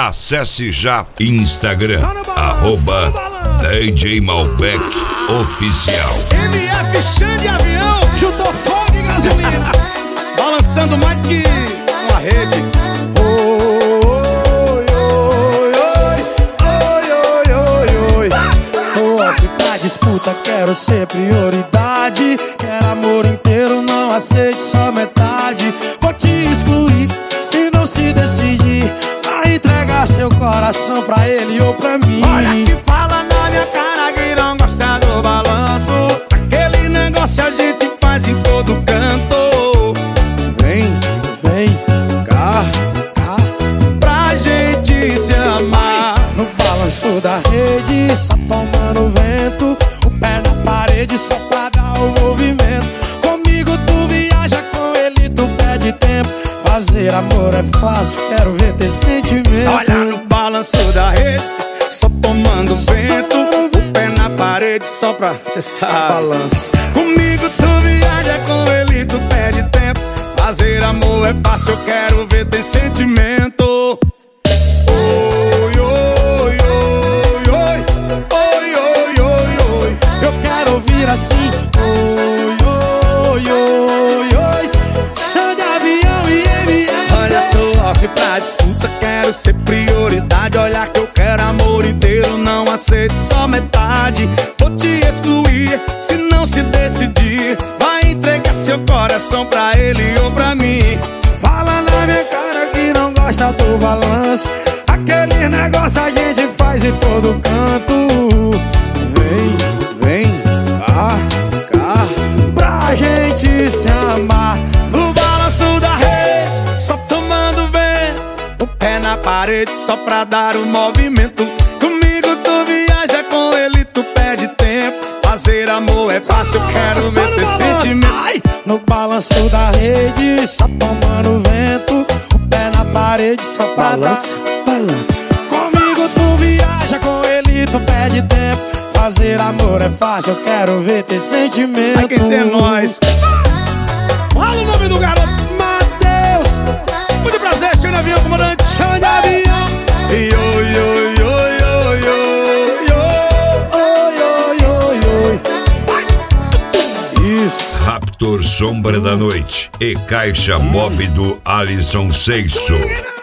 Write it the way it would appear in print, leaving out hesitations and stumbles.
Acesse já Instagram, @DJ Malbec Oficial. MF Xande Avião, juntou fogo e gasolina, balançando mais que uma rede. Disputa, quero ser prioridade. Quero amor inteiro, não aceite só metade. Vou te excluir se não se decidir. Vai entregar seu coração pra ele ou pra mim. Olha que fala na minha cara que não gosta do balanço. Aquele negócio a gente faz em todo canto. Vem, vem cá, cá, pra gente se amar. No balanço da rede, só tomando vento, o pé na parede só pra dar o movimento. Comigo tu viaja, com ele tu perde tempo. Fazer amor é fácil, quero ver ter sentimento. Olha no balanço da rede, só tomando vento, o pé na parede só pra cê sabe. Balança. Comigo tu viaja, com ele tu perde tempo. Fazer amor é fácil, eu quero ver ter sentimento. Assim, oi, oi, oi, oi, Xande Avião e MF. Olha, tô off pra disputa, quero ser prioridade. Olha que eu quero amor inteiro, não aceito só metade. Vou te excluir se não se decidir. Vai entregar seu coração pra ele ou pra mim. Fala na minha cara que não gosta do balanço. Aquele negócio a gente faz em todo canto. Vem, vem cá, pra gente se amar. No balanço da rede, só tomando vento, o pé na parede só pra dar o movimento. Comigo tu viaja, com ele tu perde tempo. Fazer amor é fácil, quero ver ter sentimento. Ai, no balanço da rede, só tomando vento, o pé na parede só pra balança, dar balança. Comigo tu viaja, com ele tu perde tempo. Fazer amor é fácil, eu quero ver ter sentimento. Ai, quem tem nós. Fala o nome do garoto, Matheus. Muito prazer, Xande Avião, comandante Xande Avião. Oi, oi, oi, oi, oi, oi, oi, oi, oi. Isso. Raptor Sombra da Noite e Caixa Mob do Alisson Seixo.